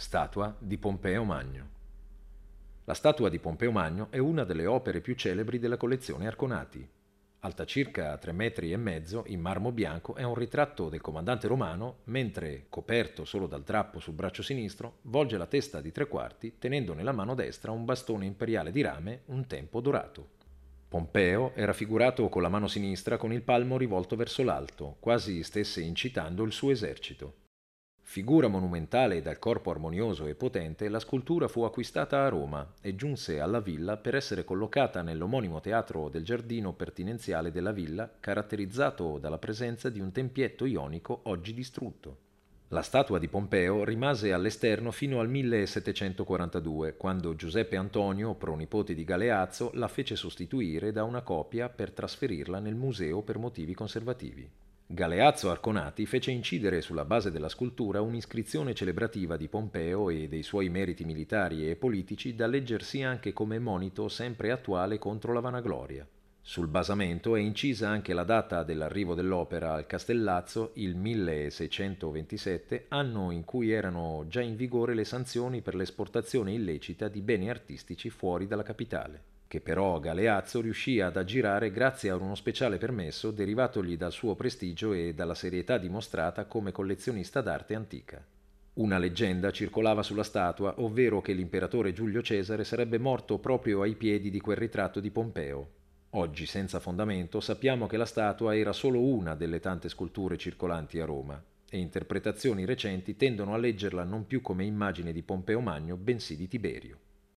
Statua di Pompeo Magno. La statua di Pompeo Magno è una delle opere più celebri della collezione Arconati. Alta circa 3,5 metri, in marmo bianco, è un ritratto del comandante romano mentre, coperto solo dal drappo sul braccio sinistro, volge la testa di tre quarti tenendo nella mano destra un bastone imperiale di rame un tempo dorato. Pompeo è raffigurato con la mano sinistra con il palmo rivolto verso l'alto, quasi stesse incitando il suo esercito. Figura monumentale dal corpo armonioso e potente, la scultura fu acquistata a Roma e giunse alla villa per essere collocata nell'omonimo teatro del giardino pertinenziale della villa, caratterizzato dalla presenza di un tempietto ionico oggi distrutto. La statua di Pompeo rimase all'esterno fino al 1742, quando Giuseppe Antonio, pronipote di Galeazzo, la fece sostituire da una copia per trasferirla nel museo per motivi conservativi. Galeazzo Arconati fece incidere sulla base della scultura un'iscrizione celebrativa di Pompeo e dei suoi meriti militari e politici da leggersi anche come monito sempre attuale contro la vanagloria. Sul basamento è incisa anche la data dell'arrivo dell'opera al Castellazzo, il 1627, anno in cui erano già in vigore le sanzioni per l'esportazione illecita di beni artistici fuori dalla capitale, che però Galeazzo riuscì ad aggirare grazie a uno speciale permesso derivatogli dal suo prestigio e dalla serietà dimostrata come collezionista d'arte antica. Una leggenda circolava sulla statua, ovvero che l'imperatore Giulio Cesare sarebbe morto proprio ai piedi di quel ritratto di Pompeo. Oggi, senza fondamento, sappiamo che la statua era solo una delle tante sculture circolanti a Roma, e interpretazioni recenti tendono a leggerla non più come immagine di Pompeo Magno, bensì di Tiberio.